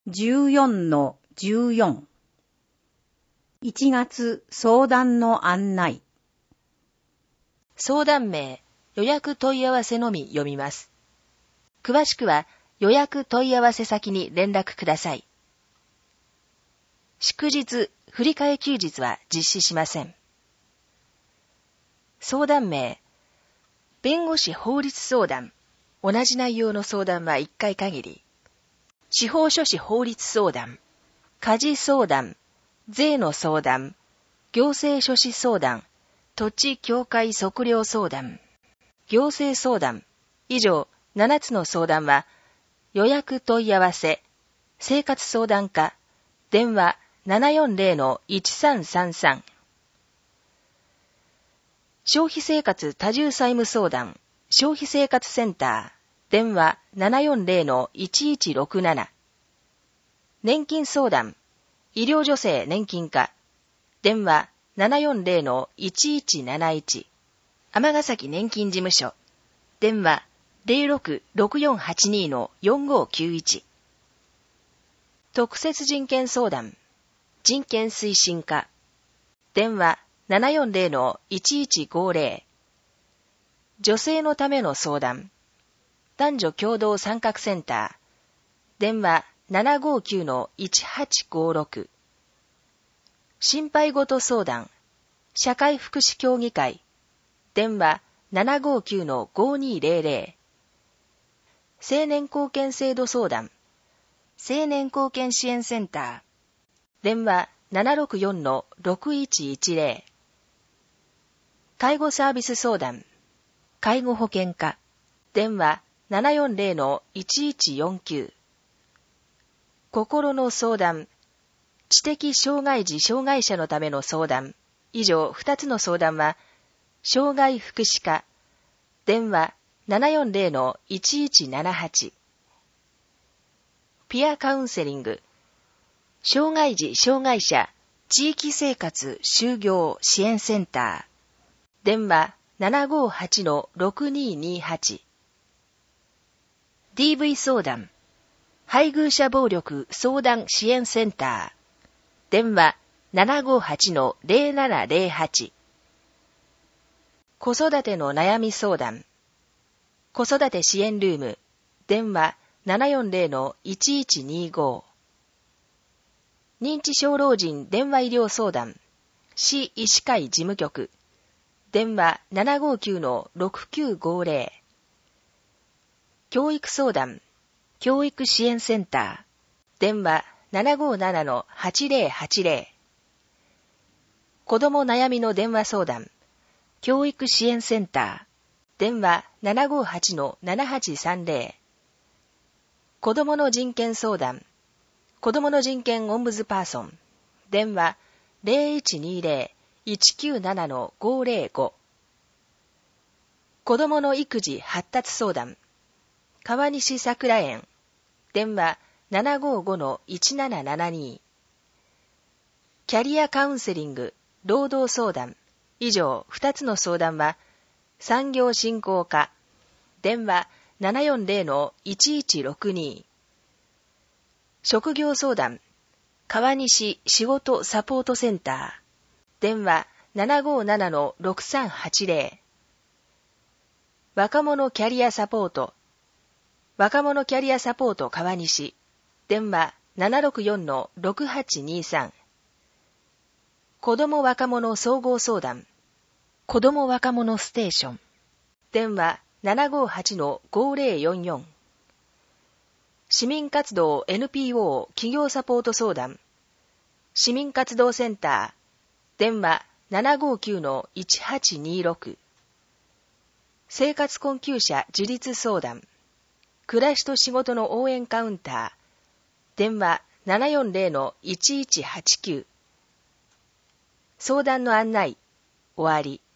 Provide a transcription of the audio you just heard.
14-14 1月相談の案内。 相談名、予約問い合わせのみ読みます。詳しくは予約問い合わせ先に連絡ください。祝日、振り替え休日は実施しません。相談名、弁護士法律相談。同じ内容の相談は1回限り。司法書士法律相談。家事相談。税の相談。行政書士相談。土地協会測量相談。行政相談。以上7つの相談は、予約問い合わせ、生活相談課、電話 740-1333。消費生活多重債務相談、消費生活センター、電話 740-1167。年金相談、医療助成年金課、電話 740-1171。尼崎年金事務所、電話 06-6482-4591。特設人権相談、人権推進課、電話 740-1150。女性のための相談、男女共同参画センター、電話 759-1856。心配事相談、社会福祉協議会、電話 759-5200。青年貢献制度相談、青年貢献支援センター、電話 764-6110。介護サービス相談、介護保険課、電話 740-1149。心の相談、知的障害児障害者のための相談。以上2つの相談は、障害福祉課、電話 740-1178。ピアカウンセリング、障害児障害者地域生活就業支援センター、電話 758-6228。DV 相談、配偶者暴力相談支援センター、電話 758-0708。子育ての悩み相談、子育て支援ルーム、電話 740-1125。認知症老人電話医療相談、市医師会事務局、電話 759-6950。教育相談、教育支援センター、電話 757-8080。子ども悩みの電話相談、教育支援センター、電話 758-7830。子どもの人権相談、子どもの人権オンブズパーソン、電話 0120-197-505。子どもの育児発達相談、川西桜園、電話 755-1772。キャリアカウンセリング、労働相談、以上2つの相談は、産業振興課、電話 740-1162。職業相談、川西仕事サポートセンター、電話 757-6380。若者キャリアサポート、若者キャリアサポート川西、電話 764-6823。子ども若者総合相談、子ども若者ステーション、電話 758-5044。市民活動 NPO 企業サポート相談、市民活動センター、電話 759-1826。生活困窮者自立相談、暮らしと仕事の応援カウンター、電話 740-1189。相談の案内、終わり。